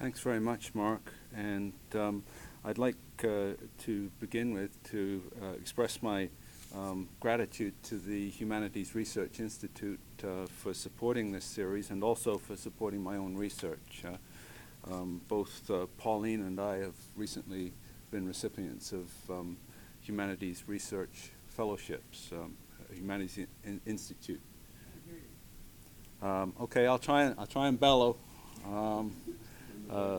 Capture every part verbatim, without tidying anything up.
Thanks very much, Mark. And um, I'd like uh, to begin with to uh, express my um, gratitude to the Humanities Research Institute uh, for supporting this series and also for supporting my own research. Uh, um, both uh, Pauline and I have recently been recipients of um, Humanities Research Fellowships, um, Humanities in- Institute. Um, okay, I'll try and I'll try and bellow. Um, uh,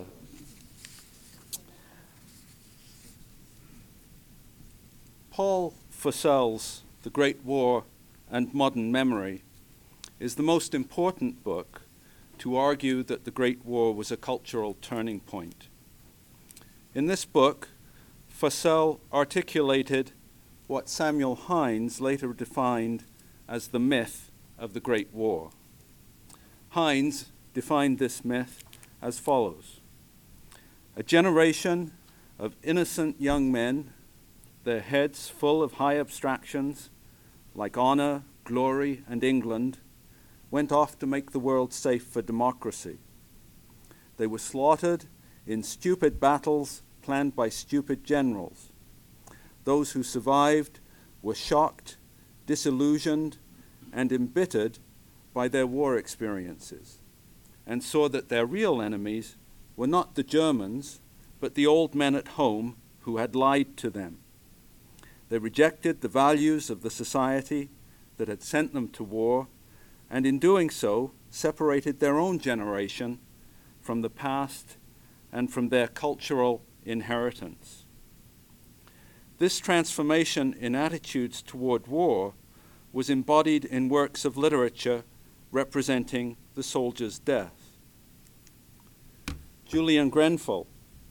Paul Fussell's The Great War and Modern Memory is the most important book to argue that the Great War was a cultural turning point. In this book, Fussell articulated what Samuel Hines later defined as the myth of the Great War. Hines defined this myth as follows: a generation of innocent young men, their heads full of high abstractions like honor, glory, and England, went off to make the world safe for democracy. They were slaughtered in stupid battles planned by stupid generals. Those who survived were shocked, disillusioned, and embittered by their war experiences, and saw that their real enemies were not the Germans, but the old men at home who had lied to them. They rejected the values of the society that had sent them to war, and in doing so, separated their own generation from the past and from their cultural inheritance. This transformation in attitudes toward war was embodied in works of literature representing the soldier's death. Julian Grenfell.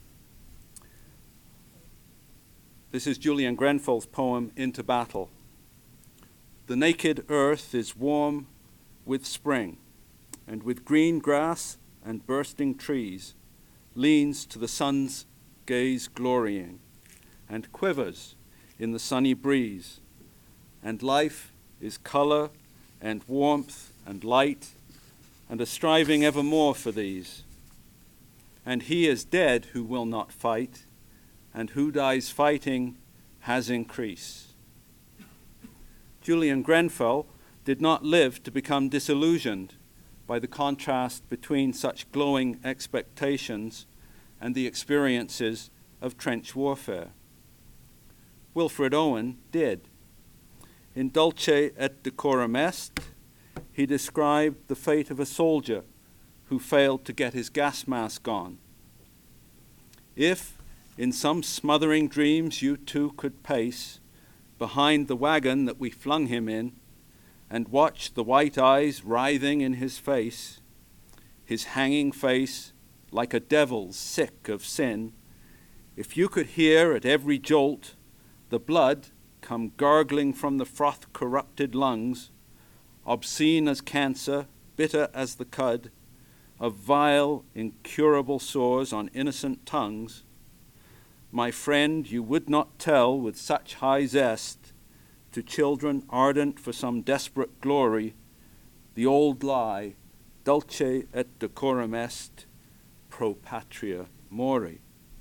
This is Julian Grenfell's poem, Into Battle. The naked earth is warm with spring, and with green grass and bursting trees, leans to the sun's gaze glorying, and quivers in the sunny breeze, and life is color and warmth and light, and a striving evermore for these. And he is dead who will not fight, and who dies fighting has increase. Julian Grenfell did not live to become disillusioned by the contrast between such glowing expectations and the experiences of trench warfare. Wilfred Owen did. In Dulce et Decorum Est, he described the fate of a soldier who failed to get his gas mask on. If, in some smothering dreams you too could pace behind the wagon that we flung him in, and watch the white eyes writhing in his face, his hanging face like a devil's sick of sin, if you could hear at every jolt the blood come gurgling from the froth-corrupted lungs, obscene as cancer, bitter as the cud, of vile, incurable sores on innocent tongues, my friend, you would not tell with such high zest to children ardent for some desperate glory the old lie, dulce et decorum est, pro patria mori.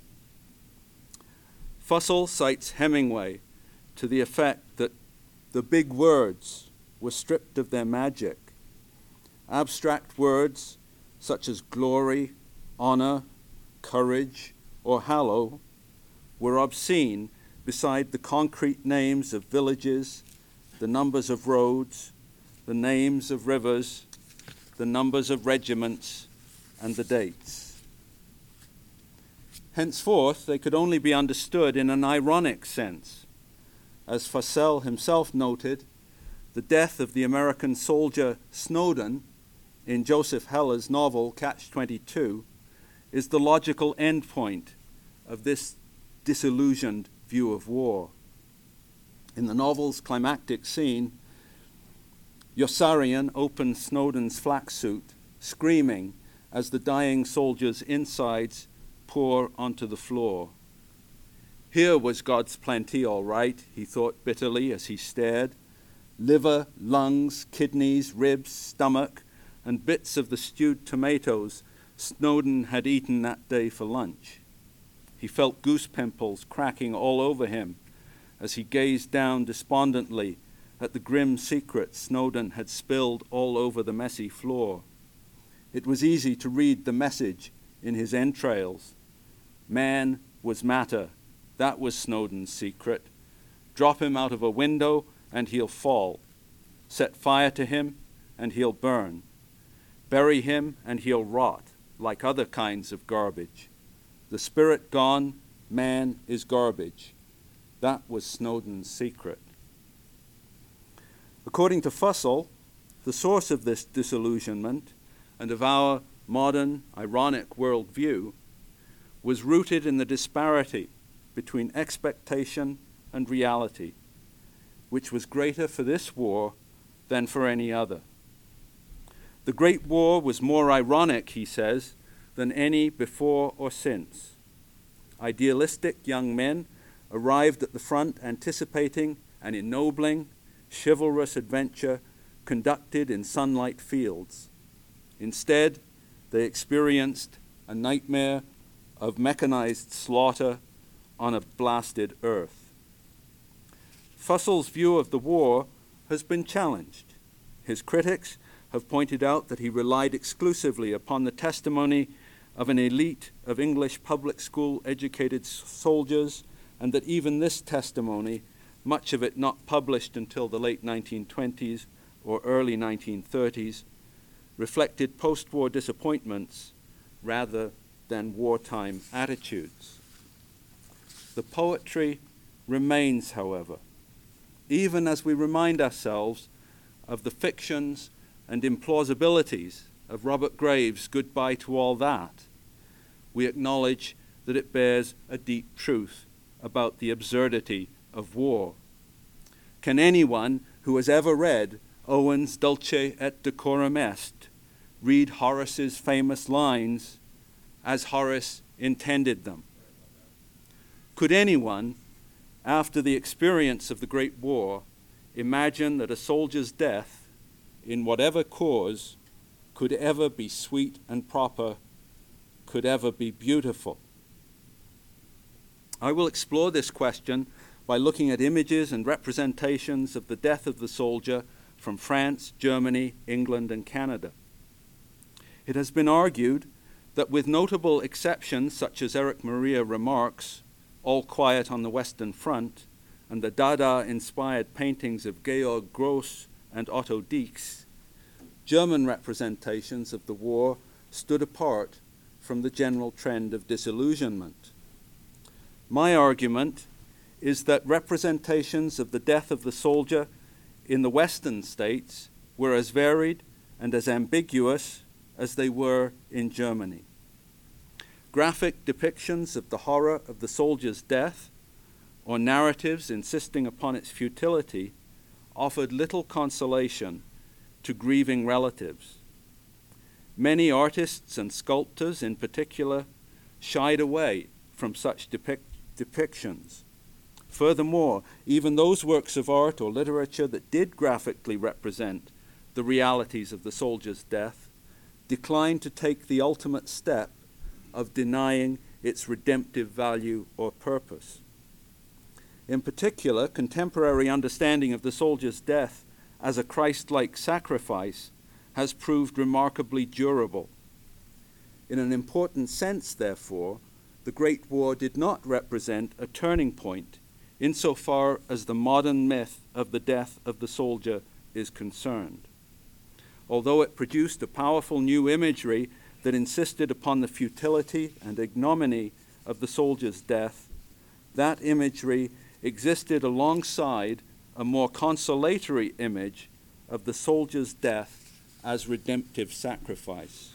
Fussell cites Hemingway to the effect that the big words were stripped of their magic. Abstract words such as glory, honor, courage, or hallow were obscene beside the concrete names of villages, the numbers of roads, the names of rivers, the numbers of regiments, and the dates. Henceforth, they could only be understood in an ironic sense. As Fussell himself noted, the death of the American soldier Snowden in Joseph Heller's novel Catch twenty-two is the logical endpoint of this disillusioned view of war. In the novel's climactic scene, Yossarian opens Snowden's flak suit, screaming as the dying soldier's insides pour onto the floor. Here was God's plenty, all right, he thought bitterly as he stared. Liver, lungs, kidneys, ribs, stomach, and bits of the stewed tomatoes Snowden had eaten that day for lunch. He felt goose pimples cracking all over him as he gazed down despondently at the grim secrets Snowden had spilled all over the messy floor. It was easy to read the message in his entrails. Man was matter. That was Snowden's secret. Drop him out of a window and he'll fall. Set fire to him and he'll burn. Bury him and he'll rot, like other kinds of garbage. The spirit gone, man is garbage. That was Snowden's secret. According to Fussell, the source of this disillusionment and of our modern, ironic worldview was rooted in the disparity between expectation and reality, which was greater for this war than for any other. The Great War was more ironic, he says, than any before or since. Idealistic young men arrived at the front anticipating an ennobling, chivalrous adventure conducted in sunlight fields. Instead, they experienced a nightmare of mechanized slaughter on a blasted earth. Fussell's view of the war has been challenged. His critics have pointed out that he relied exclusively upon the testimony of an elite of English public school educated soldiers, and that even this testimony, much of it not published until the late nineteen twenties or early nineteen thirties, reflected post-war disappointments rather than wartime attitudes. The poetry remains, however, even as we remind ourselves of the fictions and implausibilities of Robert Graves' Goodbye to All That. We acknowledge that it bears a deep truth about the absurdity of war. Can anyone who has ever read Owen's Dulce et Decorum Est read Horace's famous lines as Horace intended them? Could anyone, after the experience of the Great War, imagine that a soldier's death, in whatever cause, could ever be sweet and proper, could ever be beautiful? I will explore this question by looking at images and representations of the death of the soldier from France, Germany, England, and Canada. It has been argued that with notable exceptions such as Erich Maria Remarque's All Quiet on the Western Front and the Dada-inspired paintings of Georg Gross and Otto Dix, German representations of the war stood apart from the general trend of disillusionment. My argument is that representations of the death of the soldier in the Western states were as varied and as ambiguous as they were in Germany. Graphic depictions of the horror of the soldier's death, or narratives insisting upon its futility, offered little consolation to grieving relatives. Many artists and sculptors, in particular, shied away from such depic- depictions. Furthermore, even those works of art or literature that did graphically represent the realities of the soldier's death declined to take the ultimate step of denying its redemptive value or purpose. In particular, contemporary understanding of the soldier's death as a Christ-like sacrifice has proved remarkably durable. In an important sense, therefore, the Great War did not represent a turning point insofar as the modern myth of the death of the soldier is concerned. Although it produced a powerful new imagery that insisted upon the futility and ignominy of the soldier's death, that imagery existed alongside a more consolatory image of the soldier's death as redemptive sacrifice.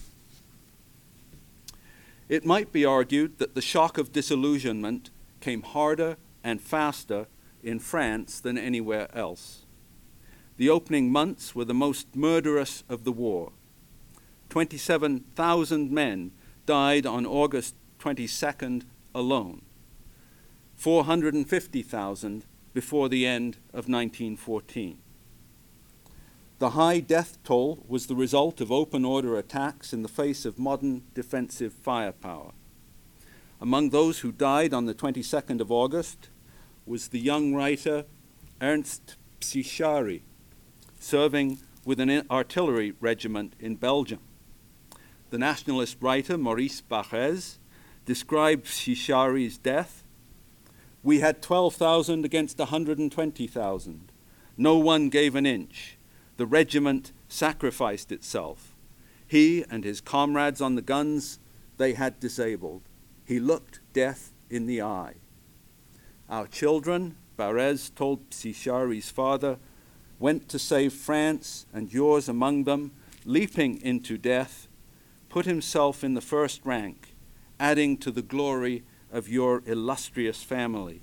It might be argued that the shock of disillusionment came harder and faster in France than anywhere else. The opening months were the most murderous of the war. twenty-seven thousand men died on August twenty-second alone, four hundred fifty thousand before the end of nineteen fourteen. The high death toll was the result of open order attacks in the face of modern defensive firepower. Among those who died on the twenty-second of August was the young writer Ernst Psichary, serving with an artillery regiment in Belgium. The nationalist writer Maurice Barrès described Psichary's death. "We had twelve thousand against one hundred twenty thousand. No one gave an inch. The regiment sacrificed itself. He and his comrades on the guns they had disabled. He looked death in the eye. Our children," Barrès told Psichary's father, "went to save France, and yours among them, leaping into death, put himself in the first rank, adding to the glory of your illustrious family."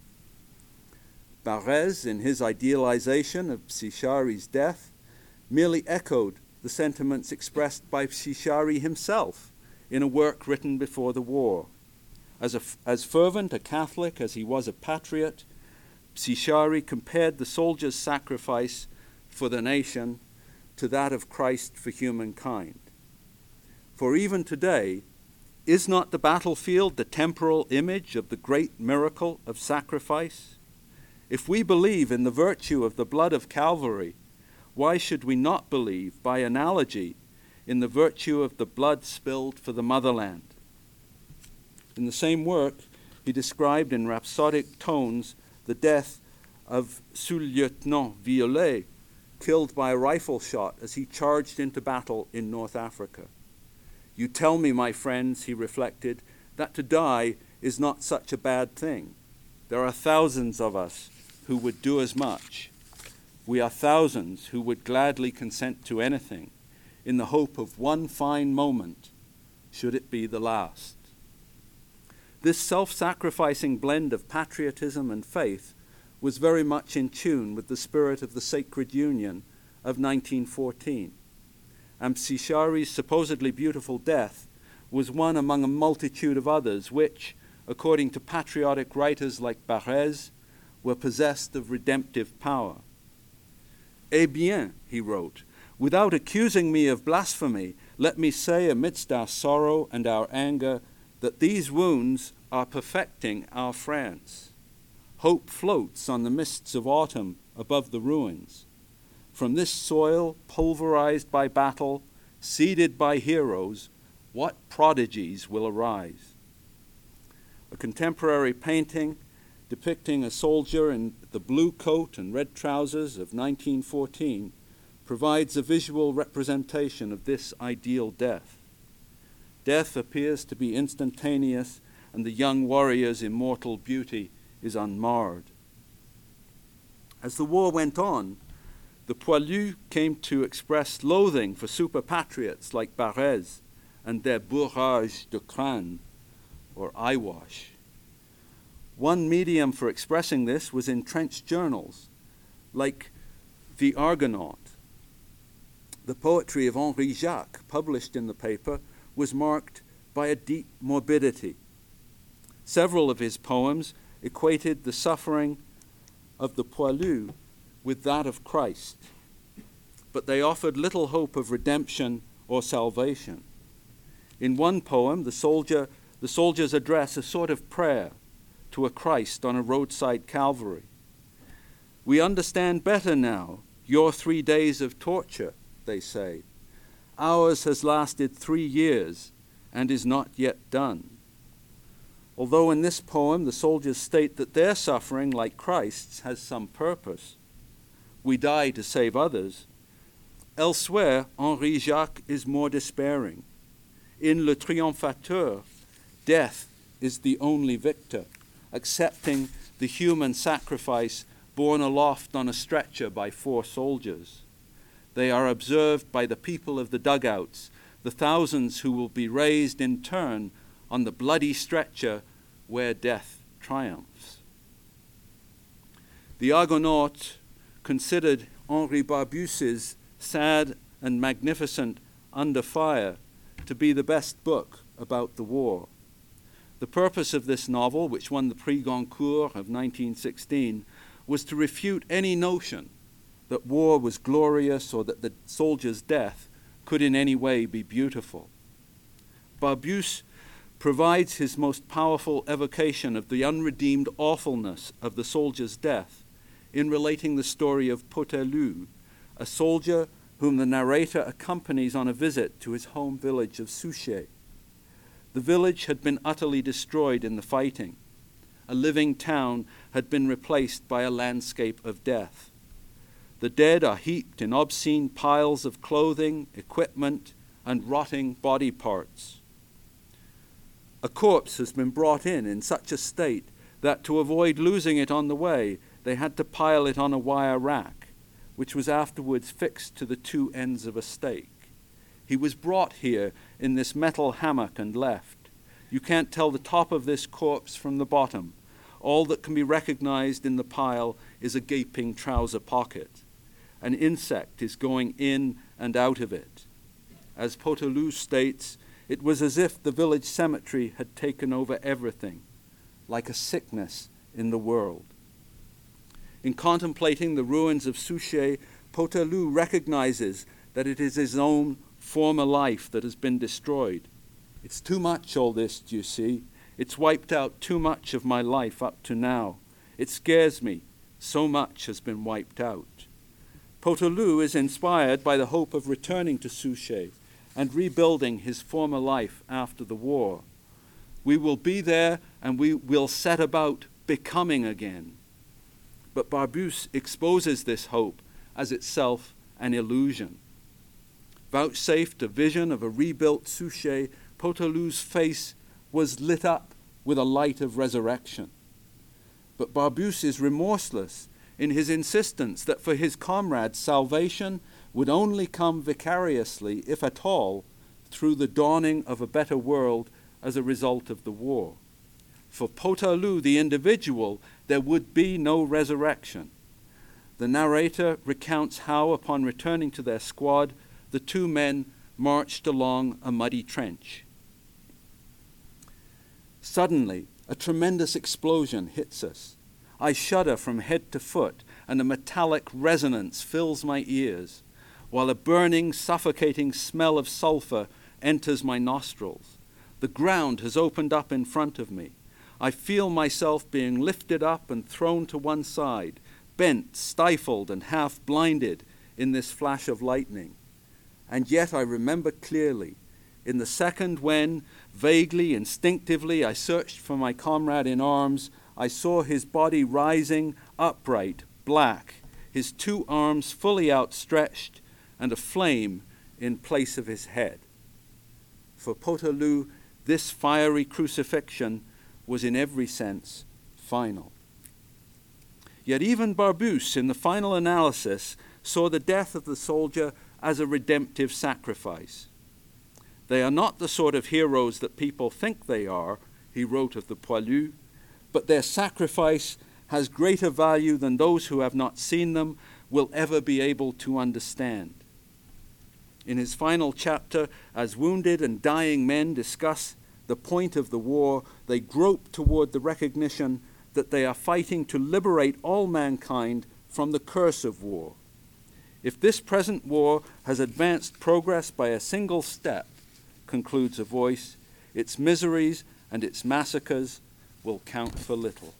Barrès, in his idealization of Psichary's death, merely echoed the sentiments expressed by Psichary himself in a work written before the war. As, a, as fervent a Catholic as he was a patriot, Psichary compared the soldier's sacrifice for the nation to that of Christ for humankind. For even today, is not the battlefield the temporal image of the great miracle of sacrifice? If we believe in the virtue of the blood of Calvary, why should we not believe, by analogy, in the virtue of the blood spilled for the motherland? In the same work, he described in rhapsodic tones the death of Sous-Lieutenant Violet, killed by a rifle shot as he charged into battle in North Africa. "You tell me, my friends," he reflected, "that to die is not such a bad thing. There are thousands of us who would do as much. We are thousands who would gladly consent to anything in the hope of one fine moment, should it be the last." This self-sacrificing blend of patriotism and faith was very much in tune with the spirit of the Sacred Union of nineteen fourteen. And Psichary's supposedly beautiful death was one among a multitude of others which, according to patriotic writers like Barrès, were possessed of redemptive power. "Eh bien," he wrote, "without accusing me of blasphemy, let me say amidst our sorrow and our anger that these wounds are perfecting our France. Hope floats on the mists of autumn above the ruins. From this soil, pulverized by battle, seeded by heroes, what prodigies will arise?" A contemporary painting depicting a soldier in the blue coat and red trousers of nineteen fourteen provides a visual representation of this ideal death. Death appears to be instantaneous, and the young warrior's immortal beauty is unmarred. As the war went on, the poilus came to express loathing for super patriots like Barrès and their bourrage de crâne, or eyewash. One medium for expressing this was in trench journals, like The Argonaut. The poetry of Henri Jacques, published in the paper, was marked by a deep morbidity. Several of his poems equated the suffering of the poilu with that of Christ, but they offered little hope of redemption or salvation. In one poem, the soldier, the soldiers address a sort of prayer to a Christ on a roadside Calvary. "We understand better now your three days of torture," they say. "Ours has lasted three years and is not yet done." Although in this poem the soldiers state that their suffering, like Christ's, has some purpose. We die to save others. Elsewhere, Henri Jacques is more despairing. In Le Triomphateur, death is the only victor, accepting the human sacrifice borne aloft on a stretcher by four soldiers. They are observed by the people of the dugouts, the thousands who will be raised in turn on the bloody stretcher where death triumphs. The Argonaut considered Henri Barbuse's sad and magnificent Under Fire to be the best book about the war. The purpose of this novel, which won the Prix Goncourt of nineteen sixteen, was to refute any notion that war was glorious or that the soldier's death could in any way be beautiful. Barbusse provides his most powerful evocation of the unredeemed awfulness of the soldier's death in relating the story of Poterloo, a soldier whom the narrator accompanies on a visit to his home village of Souchez. The village had been utterly destroyed in the fighting. A living town had been replaced by a landscape of death. The dead are heaped in obscene piles of clothing, equipment, and rotting body parts. A corpse has been brought in in such a state that to avoid losing it on the way, they had to pile it on a wire rack, which was afterwards fixed to the two ends of a stake. He was brought here in this metal hammock and left. You can't tell the top of this corpse from the bottom. All that can be recognized in the pile is a gaping trouser pocket. An insect is going in and out of it. As Poterloo states, it was as if the village cemetery had taken over everything, like a sickness in the world. In contemplating the ruins of Souchez, Poterloo recognizes that it is his own former life that has been destroyed. It's too much, all this, do you see? It's wiped out too much of my life up to now. It scares me. So much has been wiped out. Poterloo is inspired by the hope of returning to Souchez and rebuilding his former life after the war. We will be there and we will set about becoming again. But Barbusse exposes this hope as itself an illusion. Vouchsafed a vision of a rebuilt Souchez, Poterloo's face was lit up with a light of resurrection. But Barbusse is remorseless in his insistence that for his comrades salvation would only come vicariously, if at all, through the dawning of a better world as a result of the war. For Poterloo, the individual, there would be no resurrection. The narrator recounts how, upon returning to their squad, the two men marched along a muddy trench. Suddenly, a tremendous explosion hits us. I shudder from head to foot, and a metallic resonance fills my ears, while a burning, suffocating smell of sulfur enters my nostrils. The ground has opened up in front of me. I feel myself being lifted up and thrown to one side, bent, stifled, and half blinded in this flash of lightning. And yet I remember clearly, in the second when, vaguely, instinctively, I searched for my comrade in arms, I saw his body rising, upright, black, his two arms fully outstretched, and a flame in place of his head. For Poterloo, this fiery crucifixion was in every sense final. Yet even Barbusse, in the final analysis, saw the death of the soldier as a redemptive sacrifice. They are not the sort of heroes that people think they are, he wrote of the poilus, but their sacrifice has greater value than those who have not seen them will ever be able to understand. In his final chapter, as wounded and dying men discuss the point of the war, they grope toward the recognition that they are fighting to liberate all mankind from the curse of war. If this present war has advanced progress by a single step, concludes a voice, its miseries and its massacres will count for little.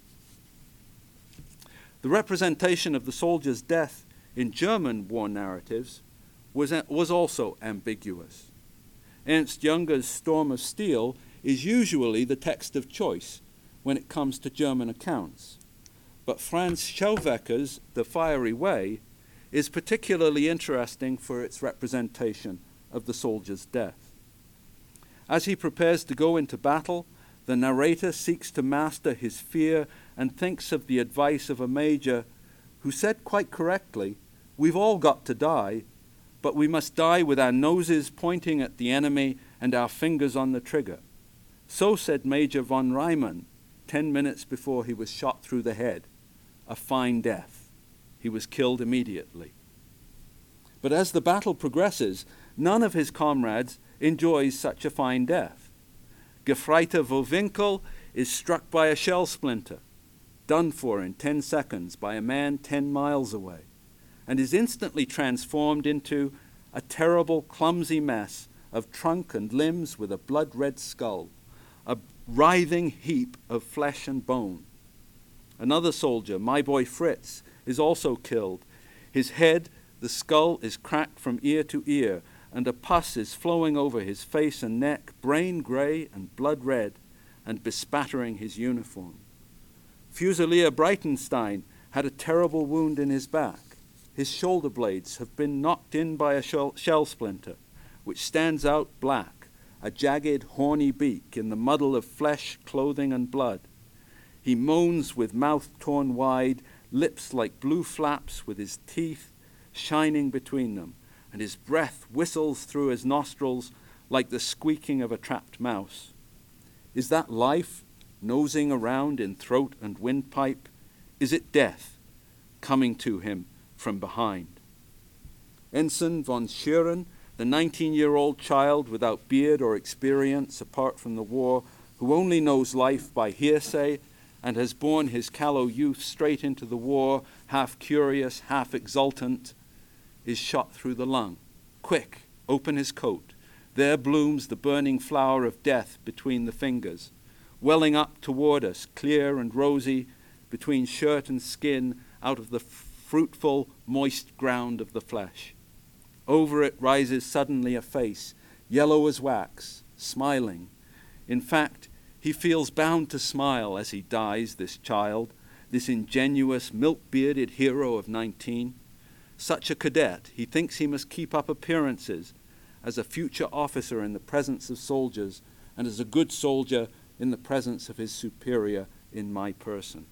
The representation of the soldier's death in German war narratives was, was also ambiguous. Ernst Junger's Storm of Steel is usually the text of choice when it comes to German accounts, but Franz Schauwecker's The Fiery Way is particularly interesting for its representation of the soldier's death. As he prepares to go into battle, the narrator seeks to master his fear and thinks of the advice of a major who said quite correctly, "We've all got to die, but we must die with our noses pointing at the enemy and our fingers on the trigger." So said Major von Reimann ten minutes before he was shot through the head. A fine death. He was killed immediately. But as the battle progresses, none of his comrades enjoys such a fine death. Gefreiter Vohwinkel is struck by a shell splinter, done for in ten seconds by a man ten miles away. and is instantly transformed into a terrible, clumsy mess of trunk and limbs with a blood-red skull, a writhing heap of flesh and bone. Another soldier, my boy Fritz, is also killed. His head, the skull, is cracked from ear to ear, and a pus is flowing over his face and neck, brain grey and blood red, and bespattering his uniform. Fusilier Breitenstein had a terrible wound in his back. His shoulder blades have been knocked in by a shell, shell splinter, which stands out black, a jagged, horny beak in the muddle of flesh, clothing, and blood. He moans with mouth torn wide, lips like blue flaps with his teeth shining between them, and his breath whistles through his nostrils like the squeaking of a trapped mouse. Is that life, nosing around in throat and windpipe? Is it death, coming to him from behind? Ensign von Schuren, the nineteen-year-old child without beard or experience apart from the war, who only knows life by hearsay and has borne his callow youth straight into the war, half curious, half exultant, is shot through the lung. Quick, open his coat. There blooms the burning flower of death between the fingers, welling up toward us, clear and rosy, between shirt and skin, out of the fruitful, moist ground of the flesh. Over it rises suddenly a face, yellow as wax, smiling. In fact, he feels bound to smile as he dies, this child, this ingenuous, milk-bearded hero of nineteen. Such a cadet, he thinks he must keep up appearances as a future officer in the presence of soldiers and as a good soldier in the presence of his superior in my person.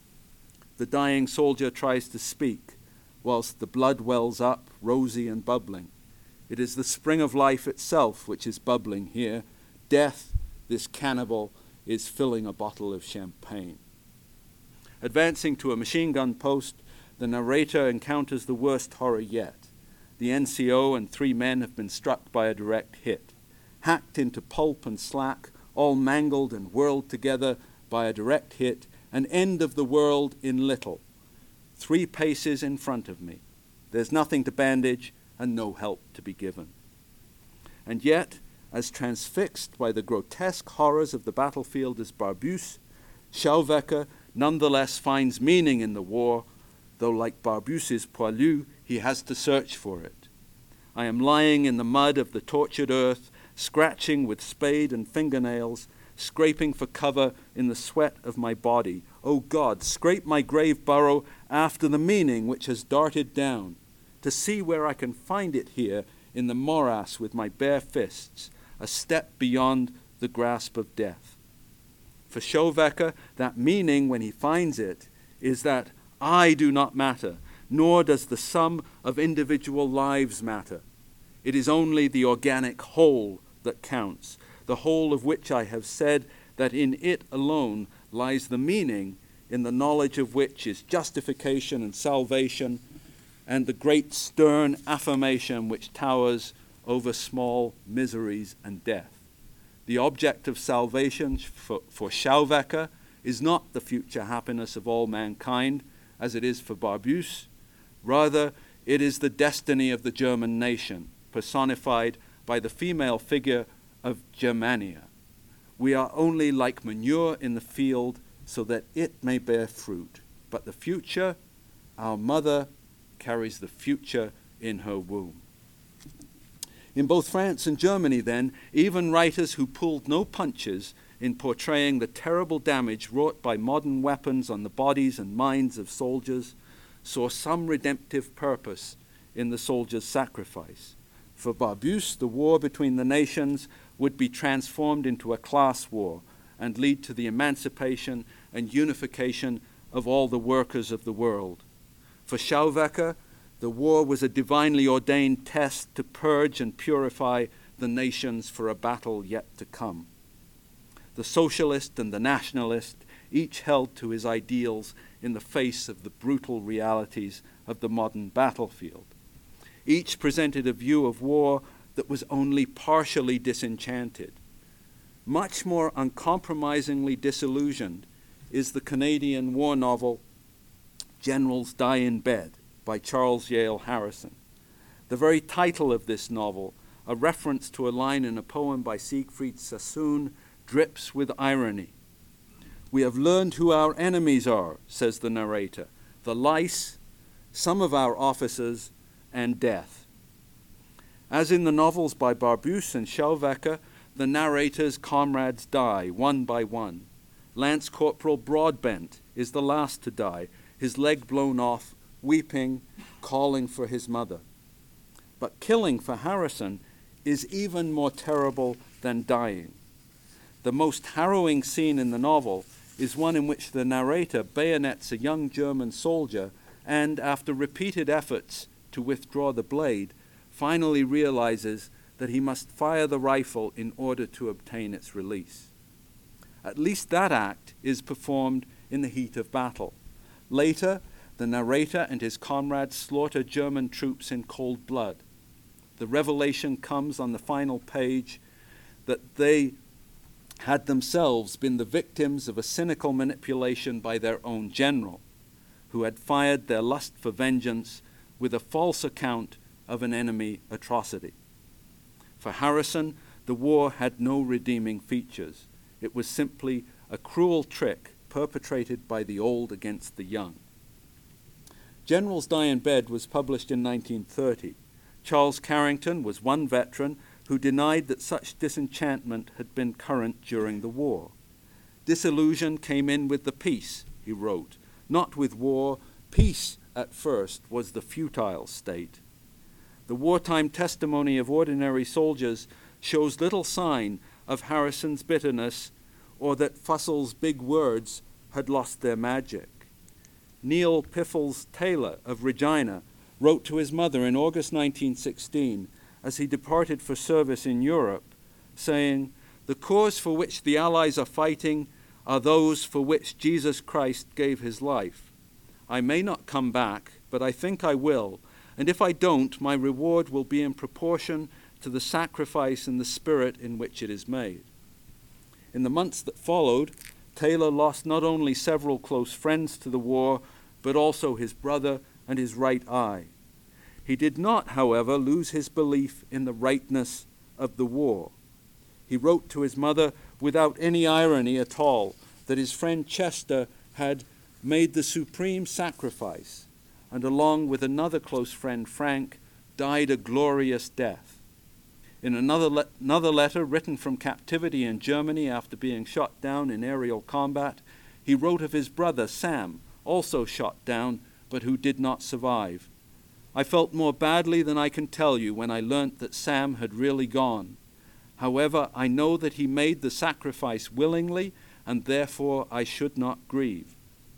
The dying soldier tries to speak, whilst the blood wells up, rosy and bubbling. It is the spring of life itself which is bubbling here. Death, this cannibal, is filling a bottle of champagne. Advancing to a machine gun post, the narrator encounters the worst horror yet. The N C O and three men have been struck by a direct hit, hacked into pulp and slack, all mangled and whirled together by a direct hit, an end of the world in little. Three paces in front of me. There's nothing to bandage and no help to be given. And yet, as transfixed by the grotesque horrors of the battlefield as Barbusse, Schauwecker nonetheless finds meaning in the war, though like Barbusse's poilu, he has to search for it. I am lying in the mud of the tortured earth, scratching with spade and fingernails, scraping for cover in the sweat of my body. O God, scrape my grave burrow after the meaning which has darted down, to see where I can find it here in the morass with my bare fists, a step beyond the grasp of death. For Schauwecker, that meaning, when he finds it, is that I do not matter, nor does the sum of individual lives matter. It is only the organic whole that counts, the whole of which I have said that in it alone lies the meaning, in the knowledge of which is justification and salvation, and the great stern affirmation which towers over small miseries and death. The object of salvation for, for Schauwecker is not the future happiness of all mankind, as it is for Barbusse. Rather, it is the destiny of the German nation, personified by the female figure of Germania. We are only like manure in the field so that it may bear fruit. But the future, our mother carries the future in her womb. In both France and Germany, then, even writers who pulled no punches in portraying the terrible damage wrought by modern weapons on the bodies and minds of soldiers saw some redemptive purpose in the soldier's sacrifice. For Barbusse, the war between the nations would be transformed into a class war and lead to the emancipation and unification of all the workers of the world. For Schauwecker, the war was a divinely ordained test to purge and purify the nations for a battle yet to come. The socialist and the nationalist each held to his ideals in the face of the brutal realities of the modern battlefield. Each presented a view of war that was only partially disenchanted. Much more uncompromisingly disillusioned is the Canadian war novel Generals Die in Bed by Charles Yale Harrison. The very title of this novel, a reference to a line in a poem by Siegfried Sassoon, drips with irony. "We have learned who our enemies are," says the narrator, "the lice, some of our officers, and death." As in the novels by Barbusse and Schellwecker, the narrator's comrades die one by one. Lance Corporal Broadbent is the last to die, his leg blown off, weeping, calling for his mother. But killing for Harrison is even more terrible than dying. The most harrowing scene in the novel is one in which the narrator bayonets a young German soldier and, after repeated efforts to withdraw the blade, finally realizes that he must fire the rifle in order to obtain its release. At least that act is performed in the heat of battle. Later, the narrator and his comrades slaughter German troops in cold blood. The revelation comes on the final page that they had themselves been the victims of a cynical manipulation by their own general, who had fired their lust for vengeance with a false account of an enemy atrocity. For Harrison, the war had no redeeming features. It was simply a cruel trick perpetrated by the old against the young. Generals Die in Bed was published in nineteen thirty. Charles Carrington was one veteran who denied that such disenchantment had been current during the war. "Disillusion came in with the peace," he wrote. "Not with war. Peace, at first, was the futile state." The wartime testimony of ordinary soldiers shows little sign of Harrison's bitterness or that Fussel's big words had lost their magic. Neil Piffles Taylor of Regina wrote to his mother in August nineteen sixteen as he departed for service in Europe, saying, "The cause for which the Allies are fighting are those for which Jesus Christ gave his life. I may not come back, but I think I will, and if I don't, my reward will be in proportion to the sacrifice and the spirit in which it is made." In the months that followed, Taylor lost not only several close friends to the war, but also his brother and his right eye. He did not, however, lose his belief in the rightness of the war. He wrote to his mother without any irony at all that his friend Chester had made the supreme sacrifice, and along with another close friend, Frank, died a glorious death. In another, le- another letter written from captivity in Germany after being shot down in aerial combat, he wrote of his brother, Sam, also shot down, but who did not survive. "I felt more badly than I can tell you when I learnt that Sam had really gone. However, I know that he made the sacrifice willingly, and therefore I should not grieve."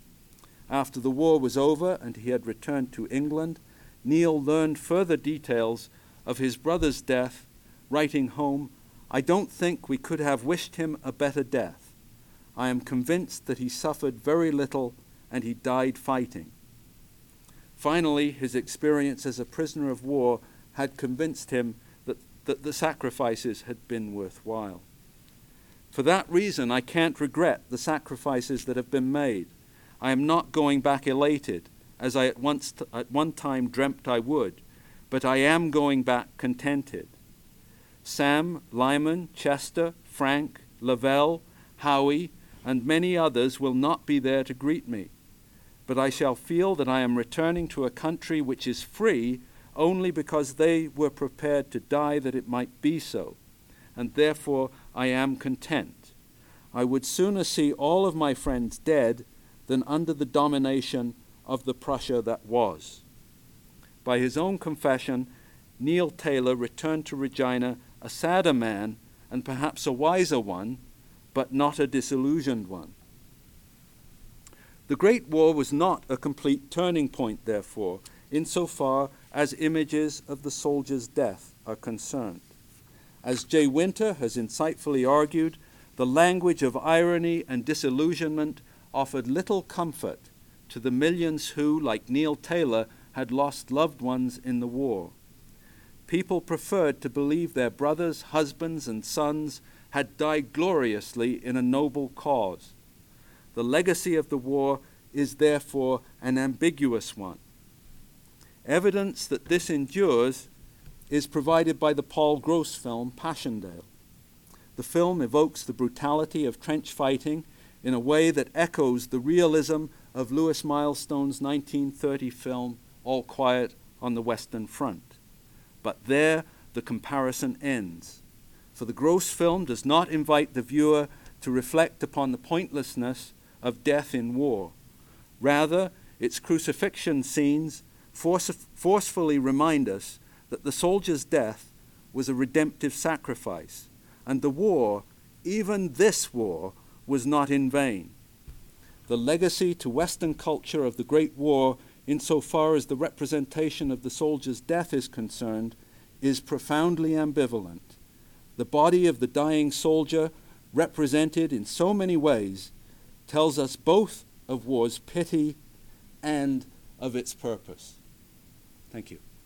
After the war was over and he had returned to England, Neil learned further details of his brother's death, writing home, "I don't think we could have wished him a better death. I am convinced that he suffered very little and he died fighting." Finally, his experience as a prisoner of war had convinced him that, that the sacrifices had been worthwhile. "For that reason, I can't regret the sacrifices that have been made. I am not going back elated, as I at, once t- at one time dreamt I would, but I am going back contented. Sam, Lyman, Chester, Frank, Lavelle, Howie, and many others will not be there to greet me, but I shall feel that I am returning to a country which is free only because they were prepared to die that it might be so, and therefore I am content. I would sooner see all of my friends dead than under the domination of the Prussia that was." By his own confession, Neil Taylor returned to Regina a sadder man and perhaps a wiser one, but not a disillusioned one. The Great War was not a complete turning point, therefore, insofar as images of the soldier's death are concerned. As Jay Winter has insightfully argued, the language of irony and disillusionment offered little comfort to the millions who, like Neil Taylor, had lost loved ones in the war. People preferred to believe their brothers, husbands, and sons had died gloriously in a noble cause. The legacy of the war is therefore an ambiguous one. Evidence that this endures is provided by the Paul Gross film Passchendaele. The film evokes the brutality of trench fighting in a way that echoes the realism of Lewis Milestone's nineteen thirty film All Quiet on the Western Front. But there the comparison ends, for the Gross film does not invite the viewer to reflect upon the pointlessness of death in war. Rather, its crucifixion scenes force, forcefully remind us that the soldier's death was a redemptive sacrifice, and the war, even this war, was not in vain. The legacy to Western culture of the Great War, insofar as the representation of the soldier's death is concerned, is profoundly ambivalent. The body of the dying soldier, represented in so many ways, tells us both of war's pity and of its purpose. Thank you.